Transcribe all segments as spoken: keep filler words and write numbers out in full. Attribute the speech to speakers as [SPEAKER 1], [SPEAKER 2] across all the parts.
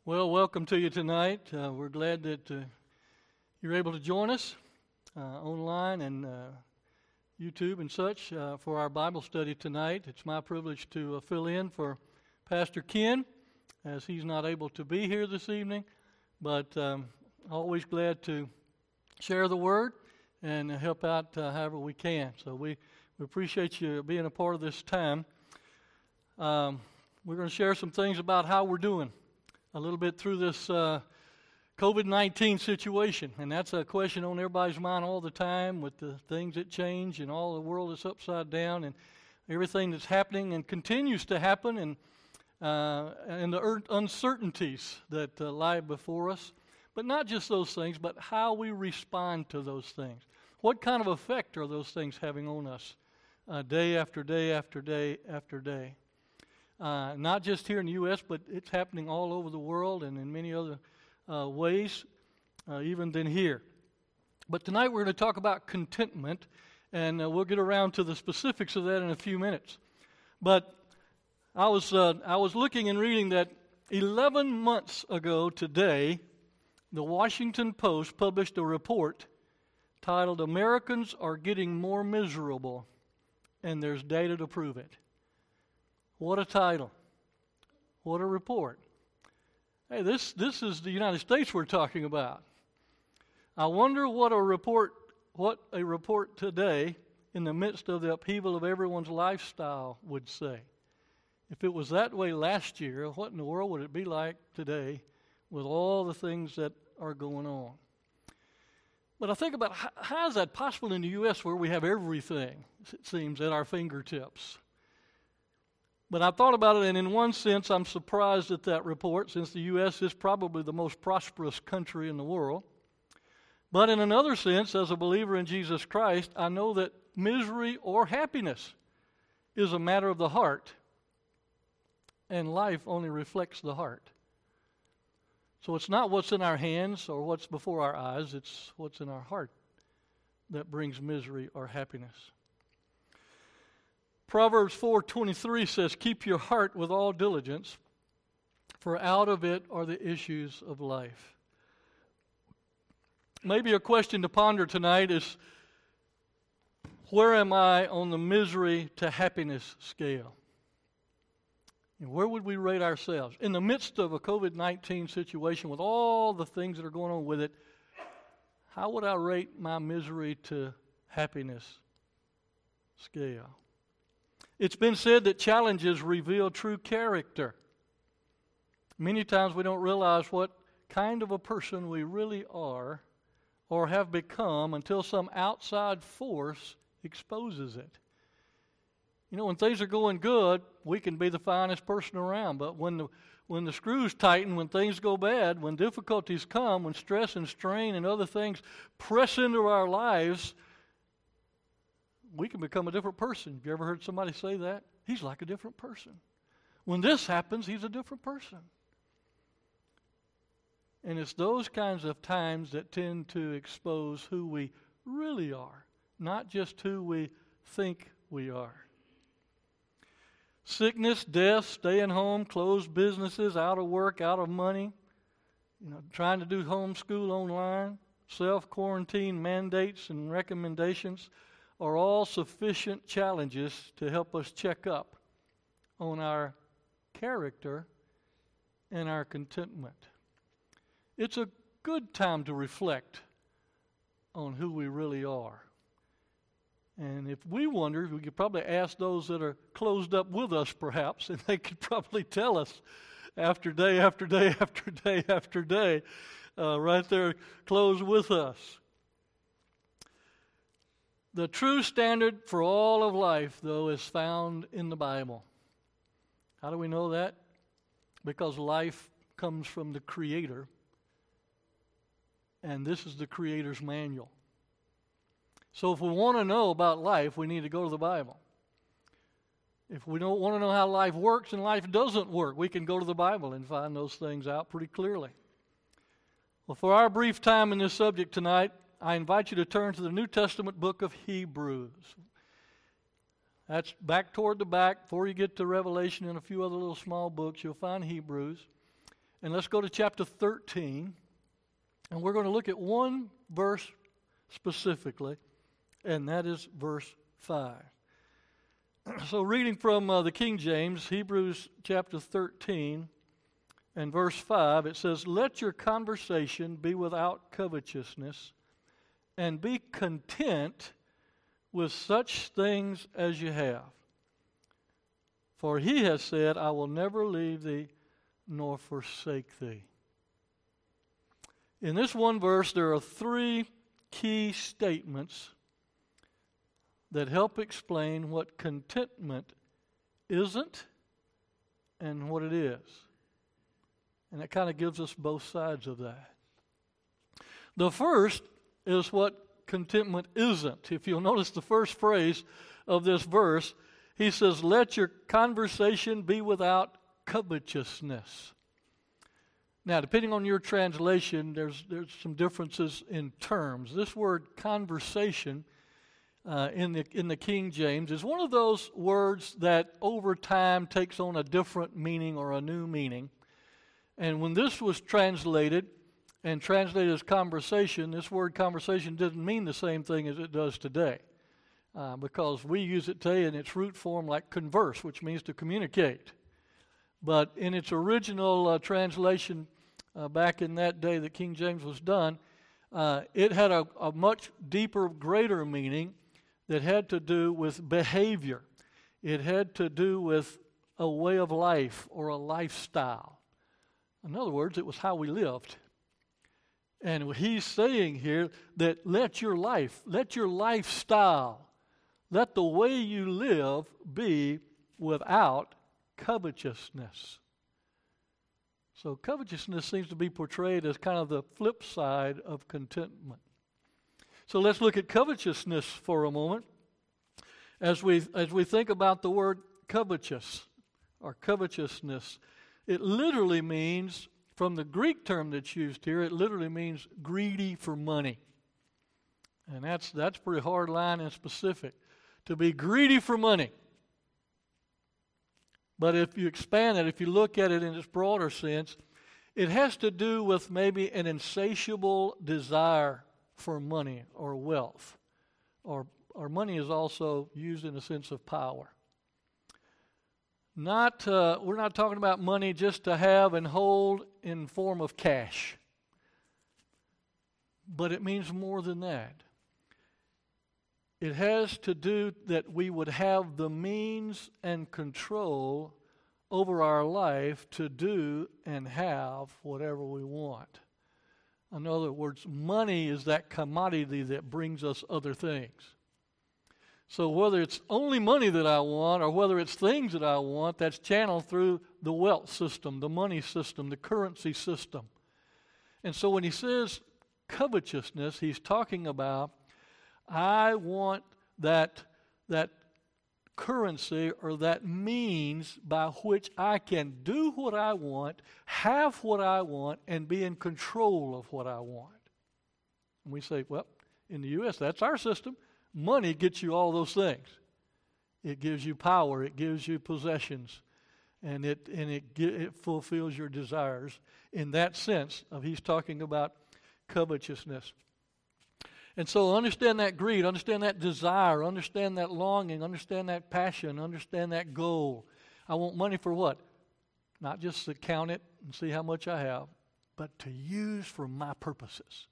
[SPEAKER 1] Well, welcome to you tonight. Uh, we're glad that uh, you're able to join us uh, online and uh, YouTube and such uh, for our Bible study tonight. It's my privilege to uh, fill in for Pastor Ken as he's not able to be here this evening, but um, always glad to share the Word and uh, help out uh, however we can. So we, we appreciate you being a part of this time. Um, we're going to share some things about how we're doing a little bit through this uh, covid nineteen situation, and that's a question on everybody's mind all the time with the things that change and all the world is upside down and everything that's happening and continues to happen, and uh, and the er- uncertainties that uh, lie before us. But not just those things, but how we respond to those things. What kind of effect are those things having on us uh, day after day after day after day? Uh, not just here in the U S, but it's happening all over the world and in many other uh, ways, uh, even than here. But tonight we're going to talk about contentment, and uh, we'll get around to the specifics of that in a few minutes. But I was uh, I was looking and reading that eleven months ago today, the Washington Post published a report titled "Americans Are Getting More Miserable, and There's Data to Prove It." What a title. What a report. Hey, this, this is the United States we're talking about. I wonder what a report what a report today, in the midst of the upheaval of everyone's lifestyle, would say. If it was that way last year, what in the world would it be like today with all the things that are going on? But I think about how, how is that possible in the U S where we have everything, it seems, at our fingertips? But I thought about it, and in one sense, I'm surprised at that report, since the U S is probably the most prosperous country in the world. But in another sense, as a believer in Jesus Christ, I know that misery or happiness is a matter of the heart, and life only reflects the heart. So it's not what's in our hands or what's before our eyes, it's what's in our heart that brings misery or happiness. Proverbs four twenty-three says, "Keep your heart with all diligence, for out of it are the issues of life." Maybe a question to ponder tonight is, where am I on the misery to happiness scale? And where would we rate ourselves? In the midst of a covid nineteen situation, with all the things that are going on with it, how would I rate my misery to happiness scale? It's been said that challenges reveal true character. Many times we don't realize what kind of a person we really are or have become until some outside force exposes it. You know, when things are going good, we can be the finest person around, but when the when the screws tighten, when things go bad, when difficulties come, when stress and strain and other things press into our lives, we can become a different person. Have you ever heard somebody say that? He's like a different person. When this happens, he's a different person. And it's those kinds of times that tend to expose who we really are, not just who we think we are. Sickness, death, staying home, closed businesses, out of work, out of money, you know, trying to do homeschool online, self-quarantine mandates and recommendations are all sufficient challenges to help us check up on our character and our contentment. It's a good time to reflect on who we really are. And if we wonder, we could probably ask those that are closed up with us, perhaps, and they could probably tell us after day after day after day after day, uh, right there closed with us. The true standard for all of life, though, is found in the Bible. How do we know that? Because life comes from the Creator, and this is the Creator's manual. So if we want to know about life, we need to go to the Bible. If we don't want to know how life works and life doesn't work, we can go to the Bible and find those things out pretty clearly. Well, for our brief time in this subject tonight, I invite you to turn to the New Testament book of Hebrews. That's back toward the back. Before you get to Revelation and a few other little small books, you'll find Hebrews. And let's go to chapter thirteen. And we're going to look at one verse specifically, and that is verse five. So reading from uh, the King James, Hebrews chapter thirteen and verse five, it says, "Let your conversation be without covetousness, and be content with such things as you have. For he has said, I will never leave thee nor forsake thee." In this one verse, there are three key statements that help explain what contentment isn't and what it is. And it kind of gives us both sides of that. The first is what contentment isn't. If you'll notice the first phrase of this verse, he says, "Let your conversation be without covetousness." Now, depending on your translation, there's there's some differences in terms. This word conversation uh, in the in the King James is one of those words that over time takes on a different meaning or a new meaning. And when this was translated and translated as conversation, this word conversation didn't mean the same thing as it does today. Uh, because we use it today in its root form like converse, which means to communicate. But in its original uh, translation uh, back in that day that King James was done, uh, it had a, a much deeper, greater meaning that had to do with behavior. It had to do with a way of life or a lifestyle. In other words, it was how we lived. And he's saying here that let your life, let your lifestyle, let the way you live be without covetousness. So covetousness seems to be portrayed as kind of the flip side of contentment. So let's look at covetousness for a moment. As we as we think about the word covetous or covetousness, it literally means, from the Greek term that's used here, it literally means greedy for money. And that's that's pretty hard line and specific. To be greedy for money. But if you expand it, if you look at it in its broader sense, it has to do with maybe an insatiable desire for money or wealth. Or, or money is also used in a sense of power. Not, uh, we're not talking about money just to have and hold in form of cash. But it means more than that. It has to do that we would have the means and control over our life to do and have whatever we want. In other words, money is that commodity that brings us other things. So whether it's only money that I want or whether it's things that I want, that's channeled through the wealth system, the money system, the currency system. And so when he says covetousness, he's talking about I want that, that currency or that means by which I can do what I want, have what I want, and be in control of what I want. And we say, well, in the U S, that's our system. Money gets you all those things. It gives you power. It gives you possessions. And it, and it, it fulfills your desires. In that sense, of he's talking about covetousness. And so understand that greed, understand that desire, understand that longing, understand that passion, understand that goal. I want money for what? Not just to count it and see how much I have, but to use for my purposes.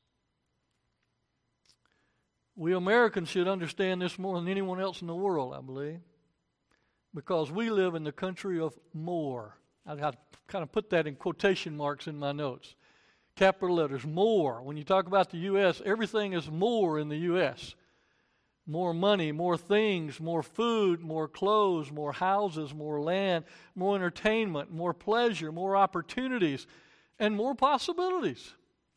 [SPEAKER 1] We Americans should understand this more than anyone else in the world, I believe, because we live in the country of more. I kind of put that in quotation marks in my notes. Capital letters, more. When you talk about the U S, everything is more in the U S. More money, more things, more food, more clothes, more houses, more land, more entertainment, more pleasure, more opportunities, and more possibilities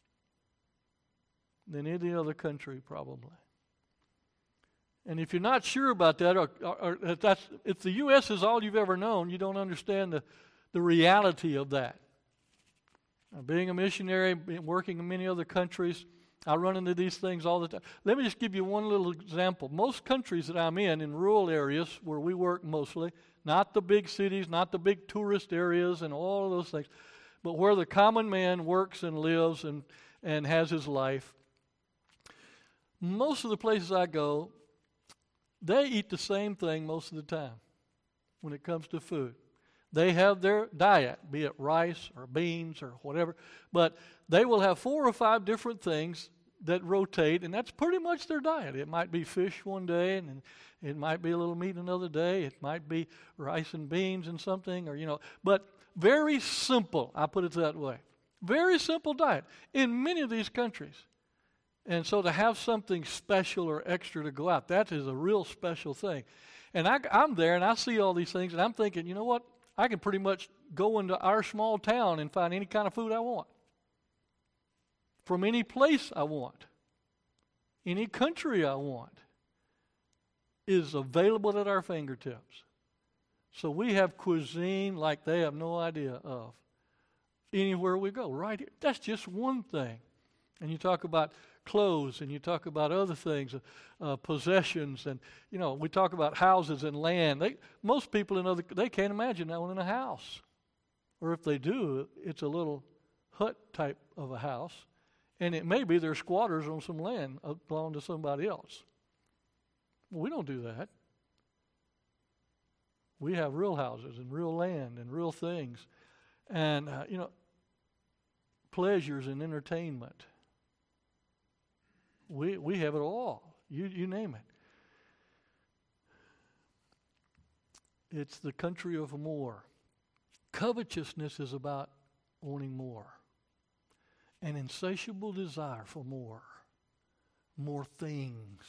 [SPEAKER 1] than any other country probably. And if you're not sure about that, or, or, or if, that's, if the U S is all you've ever known, you don't understand the, the reality of that. Now, being a missionary, working in many other countries, I run into these things all the time. Let me just give you one little example. Most countries that I'm in, in rural areas where we work mostly, not the big cities, not the big tourist areas and all of those things, but where the common man works and lives and, and has his life. Most of the places I go, they eat the same thing most of the time when it comes to food. They have their diet, be it rice or beans or whatever, but they will have four or five different things that rotate, and that's pretty much their diet. It might be fish one day, and it might be a little meat another day. It might be rice and beans and something, or, you know, but very simple, I put it that way. Very simple diet in many of these countries. And so to have something special or extra to go out, that is a real special thing. And I, I'm there, and I see all these things, and I'm thinking, you know what? I can pretty much go into our small town and find any kind of food I want. From any place I want. Any country I want is available at our fingertips. So we have cuisine like they have no idea of. Anywhere we go, right here. That's just one thing. And you talk about clothes, and you talk about other things, uh, possessions, and, you know, we talk about houses and land. They, most people in other, they can't imagine owning a house. Or if they do, it's a little hut type of a house. And it may be they're squatters on some land belonging to somebody else. Well, we don't do that. We have real houses and real land and real things. And, uh, you know, pleasures and entertainment. We we have it all. You you name it. It's the country of more. Covetousness is about wanting more. An insatiable desire for more. More things.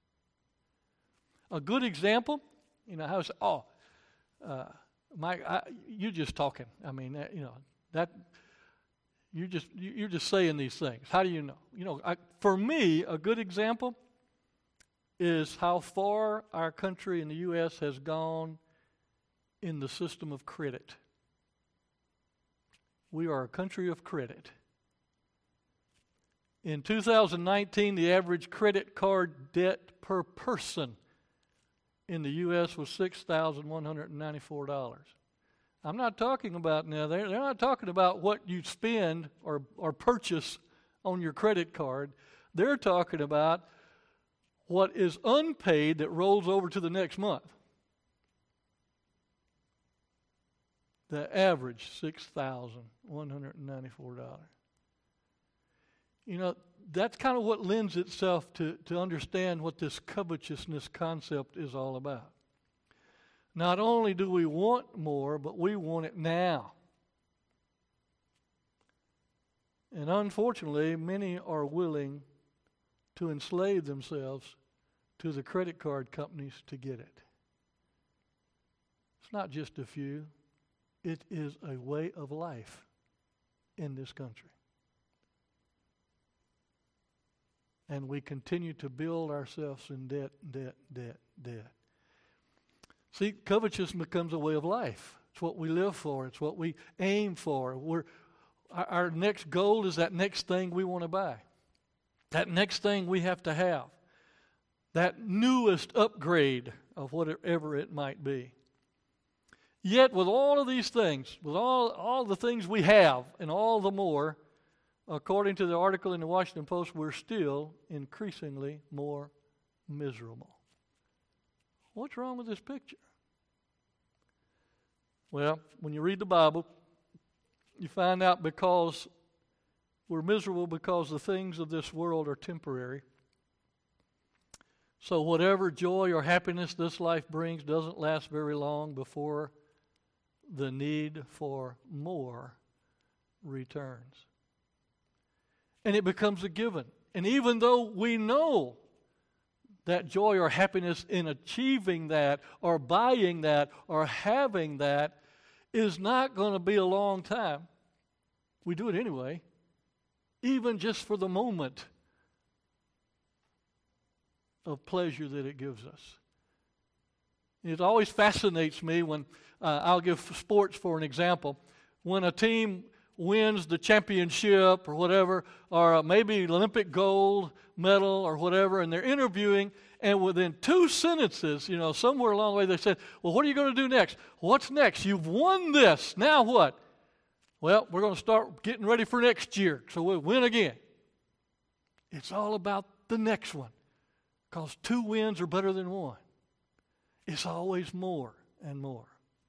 [SPEAKER 1] A good example, you know, how say, oh, uh, Mike, I, you're just talking. I mean, that, you know, that. You just you're just saying these things. How do you know? You know, I, for me, a good example is how far our country in the U S has gone in the system of credit. We are a country of credit. In two thousand nineteen, the average credit card debt per person in the U S was six thousand one hundred ninety-four dollars. I'm not talking about now, they're, they're not talking about what you spend or, or purchase on your credit card. They're talking about what is unpaid that rolls over to the next month. The average, six thousand one hundred ninety-four dollars. You know, that's kind of what lends itself to, to understand what this covetousness concept is all about. Not only do we want more, but we want it now. And unfortunately, many are willing to enslave themselves to the credit card companies to get it. It's not just a few. It is a way of life in this country. And we continue to build ourselves in debt, debt, debt, debt. See, covetousness becomes a way of life. It's what we live for. It's what we aim for. We're, our, our next goal is that next thing we want to buy. That next thing we have to have. That newest upgrade of whatever it might be. Yet with all of these things, with all, all the things we have and all the more, according to the article in the Washington Post, we're still increasingly more miserable. What's wrong with this picture? Well, when you read the Bible, you find out because we're miserable because the things of this world are temporary. So whatever joy or happiness this life brings doesn't last very long before the need for more returns. And it becomes a given. And even though we know that joy or happiness in achieving that or buying that or having that is not going to be a long time, we do it anyway, even just for the moment of pleasure that it gives us. It always fascinates me when, uh, I'll give sports for an example, when a team wins the championship or whatever, or maybe Olympic gold medal or whatever, and they're interviewing, and within two sentences, you know, somewhere along the way they said, well, what are you going to do next? What's next? You've won this. Now what? well, we're going to start getting ready for next year, so we'll win again. It's all about the next one, because two wins are better than one. It's always more and more.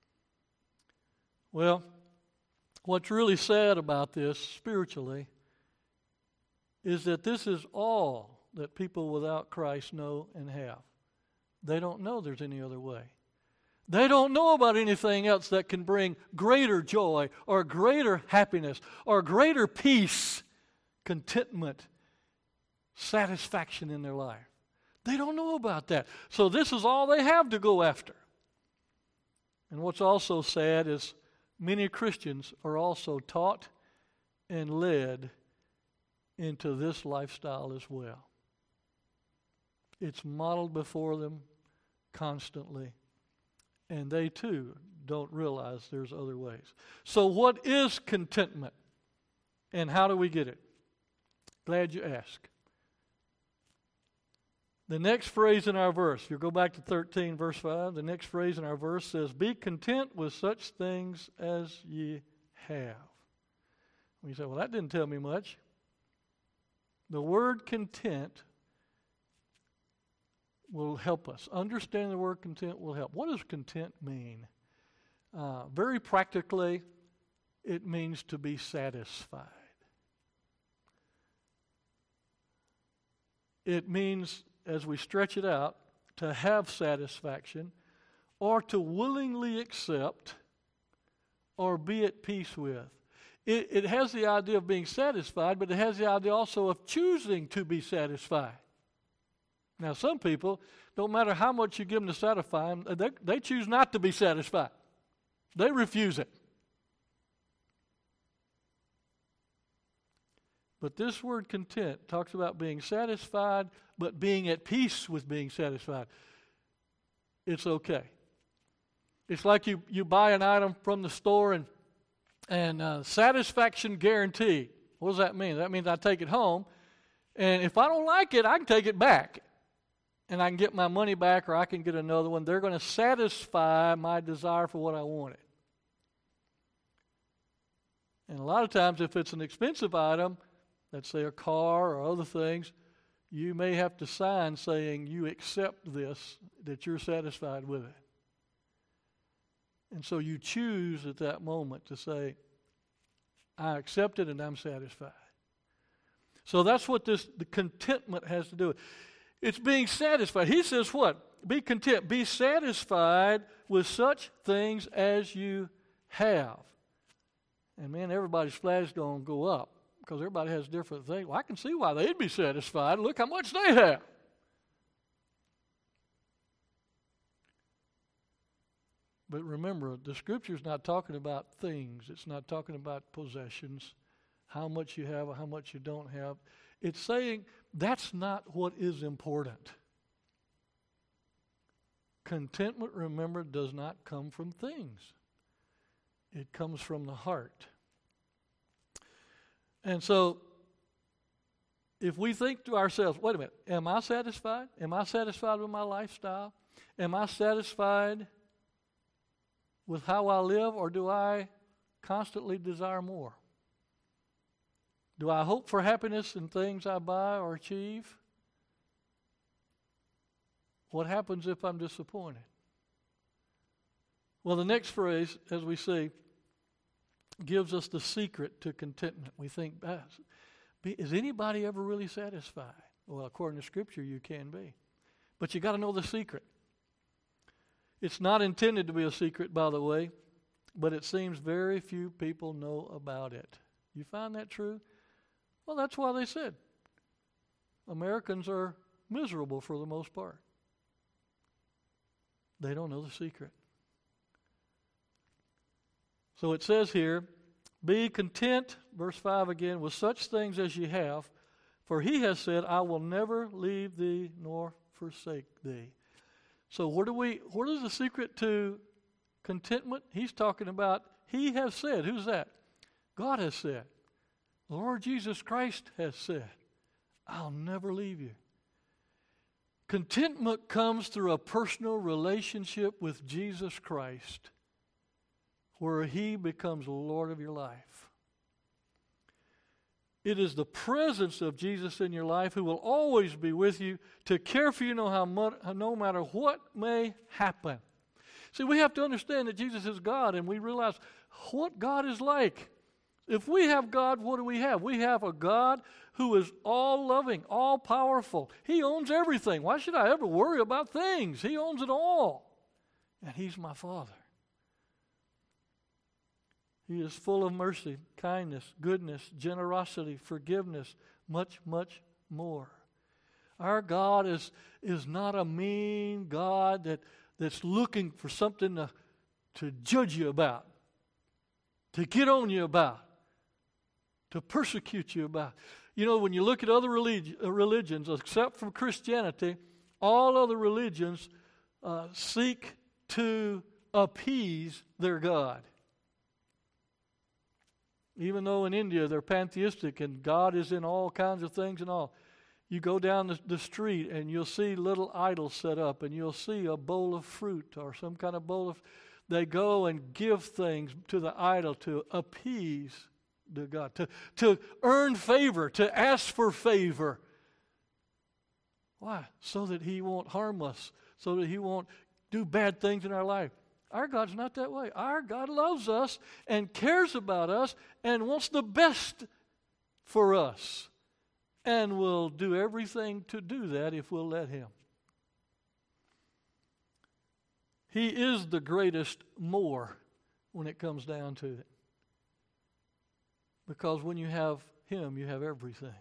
[SPEAKER 1] Well, what's really sad about this spiritually is that this is all that people without Christ know and have. They don't know there's any other way. They don't know about anything else that can bring greater joy or greater happiness or greater peace, contentment, satisfaction in their life. They don't know about that. So this is all they have to go after. And what's also sad is many Christians are also taught and led into this lifestyle as well. It's modeled before them constantly, and they too don't realize there's other ways. So what is contentment, and how do we get it? Glad you asked. The next phrase in our verse, you go back to thirteen, verse five, the next phrase in our verse says, be content with such things as ye have. We say, well, that didn't tell me much. The word content will help us. Understanding the word content will help. What does content mean? Uh, very practically, it means to be satisfied. It means, as we stretch it out, to have satisfaction or to willingly accept or be at peace with. It, it has the idea of being satisfied, but it has the idea also of choosing to be satisfied. Now, some people, don't matter how much you give them to satisfy them, they, they choose not to be satisfied. They refuse it. But this word content talks about being satisfied, but being at peace with being satisfied. It's okay. It's like you, you buy an item from the store and, and uh, satisfaction guaranteed. What does that mean? That means I take it home, and if I don't like it, I can take it back. And I can get my money back, or I can get another one. They're going to satisfy my desire for what I wanted. And a lot of times, if it's an expensive item, let's say a car or other things, you may have to sign saying you accept this, that you're satisfied with it. And so you choose at that moment to say, I accept it and I'm satisfied. So that's what this the contentment has to do with. It's being satisfied. He says what? Be content. Be satisfied with such things as you have. And man, everybody's flag is going to go up because everybody has different things. Well, I can see why they'd be satisfied. Look how much they have. But remember, the Scripture's not talking about things. It's not talking about possessions, how much you have or how much you don't have. It's saying that's not what is important. Contentment, remember, does not come from things. It comes from the heart. And so, if we think to ourselves, wait a minute, am I satisfied? Am I satisfied with my lifestyle? Am I satisfied with how I live, or do I constantly desire more? Do I hope for happiness in things I buy or achieve? What happens if I'm disappointed? Well, the next phrase, as we see, gives us the secret to contentment. We think, is anybody ever really satisfied? Well, according to Scripture, you can be. But you got to know the secret. It's not intended to be a secret, by the way, but it seems very few people know about it. You find that true? Well, that's why they said Americans are miserable for the most part. They don't know the secret. So it says here, be content, verse five again, with such things as ye have, for he has said, I will never leave thee nor forsake thee. So what do we, what is the secret to contentment? He's talking about, he has said. Who's that? God has said. The Lord Jesus Christ has said, I'll never leave you. Contentment comes through a personal relationship with Jesus Christ, where he becomes Lord of your life. It is the presence of Jesus in your life who will always be with you to care for you no, how much, no matter what may happen. See, we have to understand that Jesus is God, and we realize what God is like. If we have God, what do we have? We have a God who is all-loving, all-powerful. He owns everything. Why should I ever worry about things? He owns it all. And He's my Father. He is full of mercy, kindness, goodness, generosity, forgiveness, much, much more. Our God is, is not a mean God that, that's looking for something to, to judge you about, to get on you about, to persecute you about. You know, when you look at other religi- religions, except from Christianity, all other religions uh, seek to appease their God. Even though in India they're pantheistic and God is in all kinds of things and all. You go down the, the street and you'll see little idols set up, and you'll see a bowl of fruit or some kind of bowl of... They go and give things to the idol to appease the God, to, to earn favor, to ask for favor. Why? So that He won't harm us, so that He won't do bad things in our life. Our God's not that way. Our God loves us and cares about us and wants the best for us, and will do everything to do that if we'll let Him. He is the greatest more when it comes down to it. Because when you have Him, you have everything.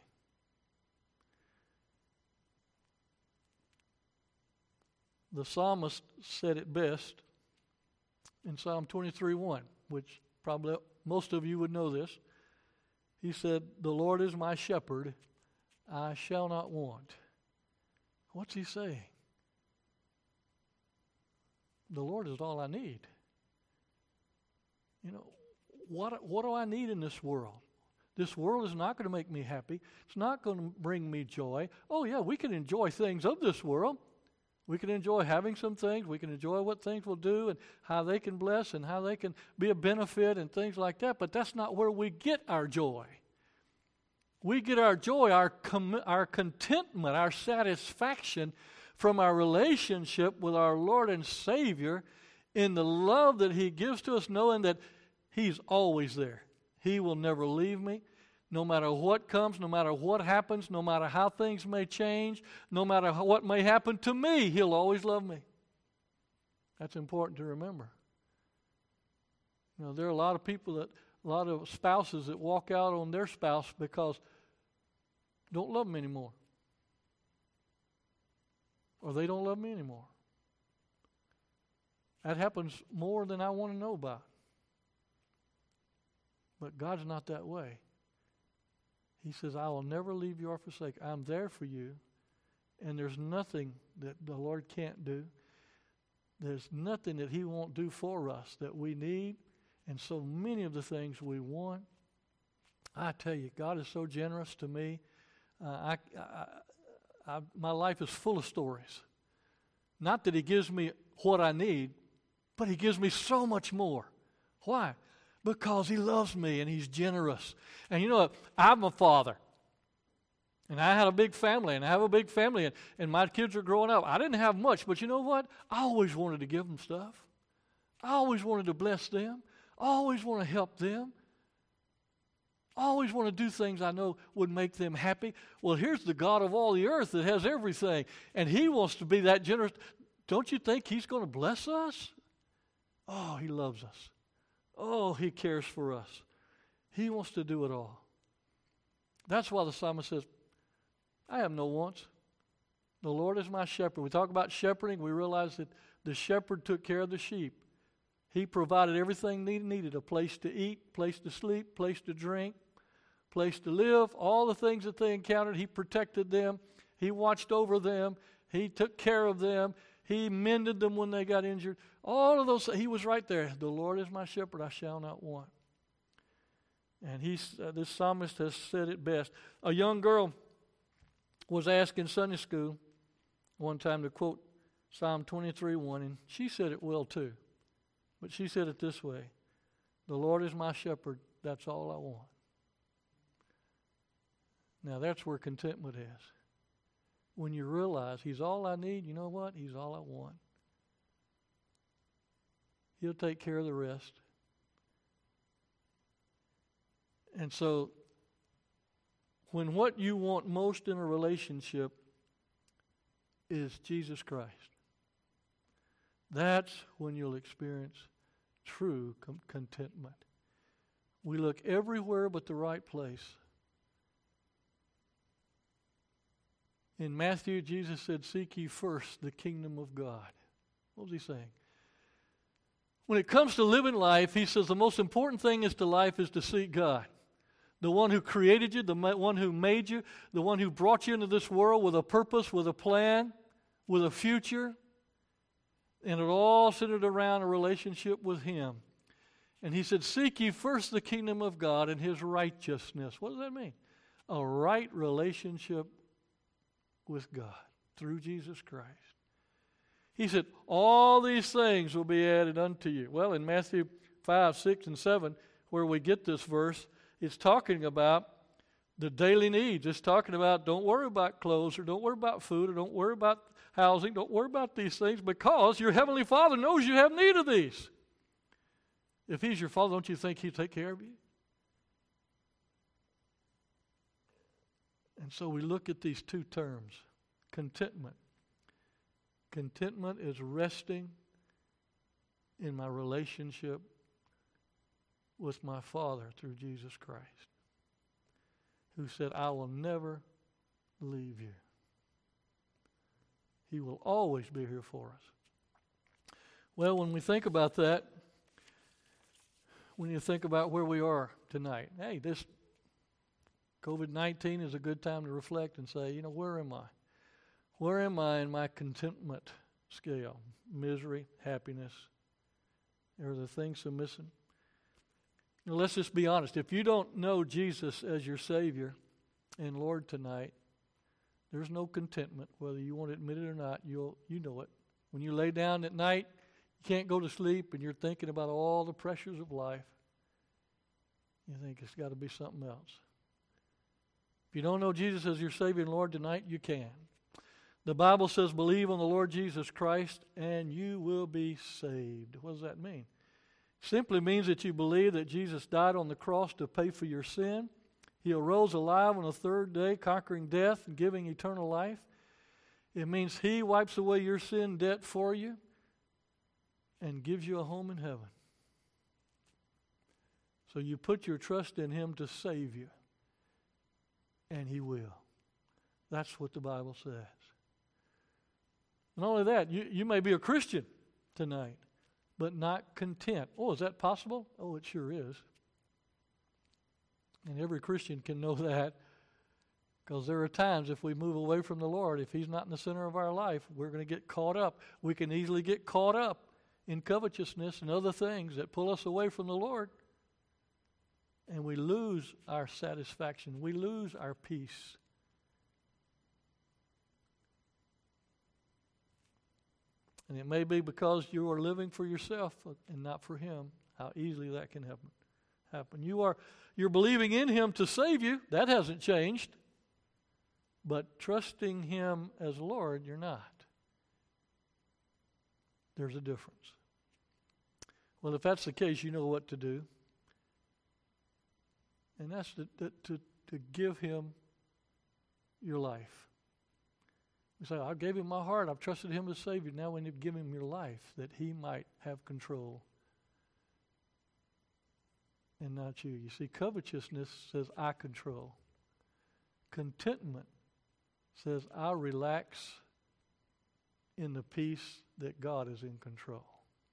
[SPEAKER 1] The psalmist said it best in Psalm twenty-three one, which probably most of you would know this. He said, "The Lord is my shepherd, I shall not want." What's he saying? The Lord is all I need. You know, what, what do I need in this world? This world is not going to make me happy. It's not going to bring me joy. Oh, yeah, we can enjoy things of this world. We can enjoy having some things. We can enjoy what things will do and how they can bless and how they can be a benefit and things like that. But that's not where we get our joy. We get our joy, our com- our contentment, our satisfaction from our relationship with our Lord and Savior in the love that He gives to us, knowing that He's always there. He will never leave me. No matter what comes, no matter what happens, no matter how things may change, no matter what may happen to me, He'll always love me. That's important to remember. You know, there are a lot of people that, a lot of spouses that walk out on their spouse because don't love them anymore. Or they don't love me anymore. That happens more than I want to know about. But God's not that way. He says, "I will never leave you or forsake. I'm there for you, and there's nothing that the Lord can't do. There's nothing that He won't do for us that we need, and so many of the things we want." I tell you, God is so generous to me. Uh, I, I, I, my life is full of stories. Not that He gives me what I need, but He gives me so much more. Why? Because He loves me and He's generous. And you know what? I'm a father. And I had a big family, and I have a big family, and, and my kids are growing up. I didn't have much, but you know what? I always wanted to give them stuff. I always wanted to bless them. I always want to help them. I always want to do things I know would make them happy. Well, here's the God of all the earth that has everything, and He wants to be that generous. Don't you think He's going to bless us? Oh, He loves us. Oh, He cares for us. He wants to do it all. That's why the psalmist says, "I have no wants. The Lord is my shepherd." We talk about shepherding. We realize that the shepherd took care of the sheep. He provided everything they needed: a place to eat, place to sleep, place to drink, place to live. All the things that they encountered, He protected them. He watched over them. He took care of them. He mended them when they got injured. All of those, He was right there. "The Lord is my shepherd, I shall not want." And he's, uh, this psalmist has said it best. A young girl was asked in Sunday school one time to quote Psalm twenty-three one, and she said it well too. But she said it this way: "The Lord is my shepherd, that's all I want." Now that's where contentment is. When you realize He's all I need, you know what? He's all I want. He'll take care of the rest. And so, when what you want most in a relationship is Jesus Christ, that's when you'll experience true com- contentment. We look everywhere but the right place. In Matthew, Jesus said, "Seek ye first the kingdom of God." What was He saying? When it comes to living life, He says the most important thing is to life is to seek God. The one who created you, the one who made you, the one who brought you into this world with a purpose, with a plan, with a future. And it all centered around a relationship with Him. And He said, "Seek ye first the kingdom of God and His righteousness." What does that mean? A right relationship with God through Jesus Christ. He said, all these things will be added unto you. Well, in Matthew five, six, and seven, where we get this verse, it's talking about the daily needs. It's talking about don't worry about clothes, or don't worry about food, or don't worry about housing. Don't worry about these things, because your Heavenly Father knows you have need of these. If He's your Father, don't you think He'll take care of you? And so we look at these two terms, contentment. Contentment is resting in my relationship with my Father through Jesus Christ, who said, "I will never leave you." He will always be here for us. Well, when we think about that, when you think about where we are tonight, hey, this COVID nineteen is a good time to reflect and say, you know, where am I? Where am I in my contentment scale? Misery, happiness. Are there things I'm missing? Now, let's just be honest. If you don't know Jesus as your Savior and Lord tonight, there's no contentment. Whether you want to admit it or not, you'll you know it. When you lay down at night, you can't go to sleep, and you're thinking about all the pressures of life. You think it's got to be something else. If you don't know Jesus as your Savior and Lord tonight, you can. The Bible says, believe on the Lord Jesus Christ, and you will be saved. What does that mean? Simply means that you believe that Jesus died on the cross to pay for your sin. He arose alive on the third day, conquering death and giving eternal life. It means He wipes away your sin debt for you and gives you a home in heaven. So you put your trust in Him to save you, and He will. That's what the Bible says. Not only that, you, you may be a Christian tonight, but not content. Oh, is that possible? Oh, it sure is. And every Christian can know that, because there are times if we move away from the Lord, if He's not in the center of our life, we're going to get caught up. We can easily get caught up in covetousness and other things that pull us away from the Lord. And we lose our satisfaction. We lose our peace. And it may be because you are living for yourself and not for Him. How easily that can happen. Happen. You are you're believing in Him to save you. That hasn't changed. But trusting Him as Lord, you're not. There's a difference. Well, if that's the case, you know what to do. And that's to, to, to, to give Him your life. You say, I gave Him my heart. I've trusted Him as Savior. Now we need to give Him your life that He might have control. And not you. You see, covetousness says, I control. Contentment says, I relax in the peace that God is in control.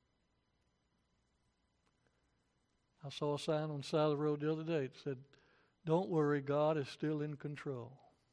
[SPEAKER 1] I saw a sign on the side of the road the other day that said, don't worry, God is still in control.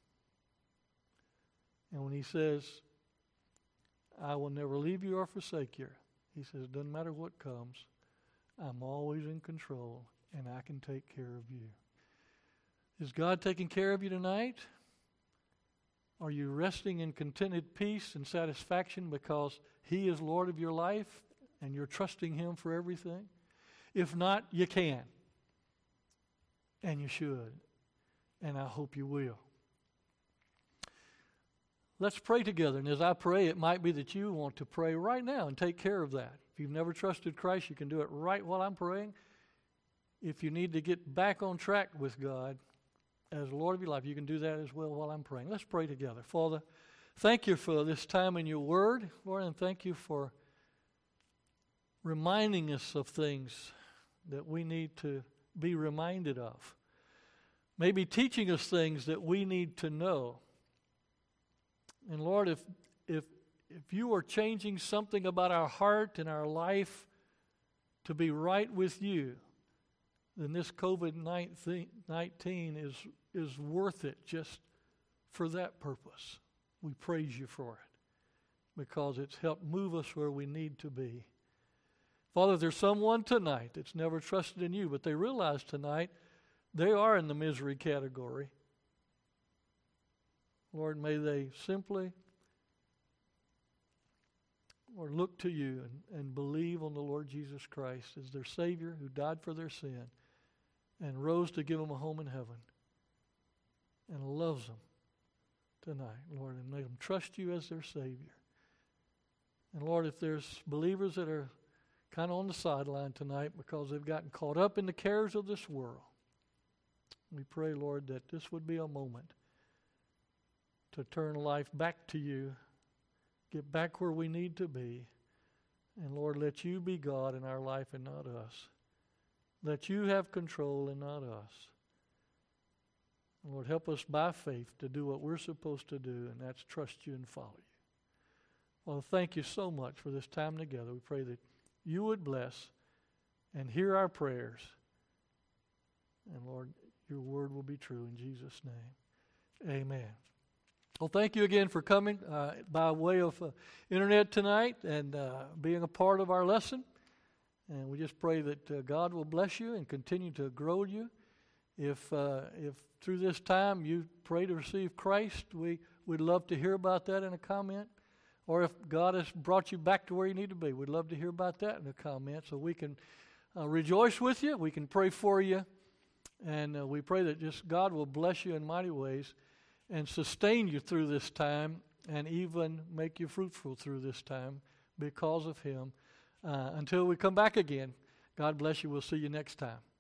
[SPEAKER 1] And when He says, I will never leave you or forsake you, He says, it doesn't matter what comes, I'm always in control and I can take care of you. Is God taking care of you tonight? Are you resting in contented peace and satisfaction because He is Lord of your life and you're trusting Him for everything? If not, you can. And you should. and I hope you will. Let's pray together. And as I pray, it might be that you want to pray right now and take care of that. If you've never trusted Christ, you can do it right while I'm praying. If you need to get back on track with God as Lord of your life, you can do that as well while I'm praying. Let's pray together. Father, thank you for this time in your word, Lord, and thank you for reminding us of things that we need to be reminded of. Maybe teaching us things that we need to know. And Lord, if if if you are changing something about our heart and our life to be right with you, then this COVID nineteen is is worth it just for that purpose. We praise you for it because it's helped move us where we need to be. Father, there's someone tonight that's never trusted in you, but they realize tonight they are in the misery category. Lord, may they simply, Lord, look to you and, and believe on the Lord Jesus Christ as their Savior who died for their sin and rose to give them a home in heaven and loves them tonight, Lord, and make them trust you as their Savior. And Lord, if there's believers that are kind of on the sideline tonight because they've gotten caught up in the cares of this world, we pray, Lord, that this would be a moment to turn life back to you, get back where we need to be, and Lord, let you be God in our life and not us. Let you have control and not us. Lord, help us by faith to do what we're supposed to do, and that's trust you and follow you. Well, thank you so much for this time together. We pray that you would bless and hear our prayers. And Lord, your word will be true in Jesus' name. Amen. Well, thank you again for coming uh, by way of uh, internet tonight and uh, being a part of our lesson. And we just pray that uh, God will bless you and continue to grow you. If uh, if through this time you pray to receive Christ, we would love to hear about that in a comment. Or if God has brought you back to where you need to be, we'd love to hear about that in a comment so we can uh, rejoice with you. We can pray for you. And uh, we pray that just God will bless you in mighty ways and sustain you through this time and even make you fruitful through this time because of him. Uh, until we come back again, God bless you. We'll see you next time.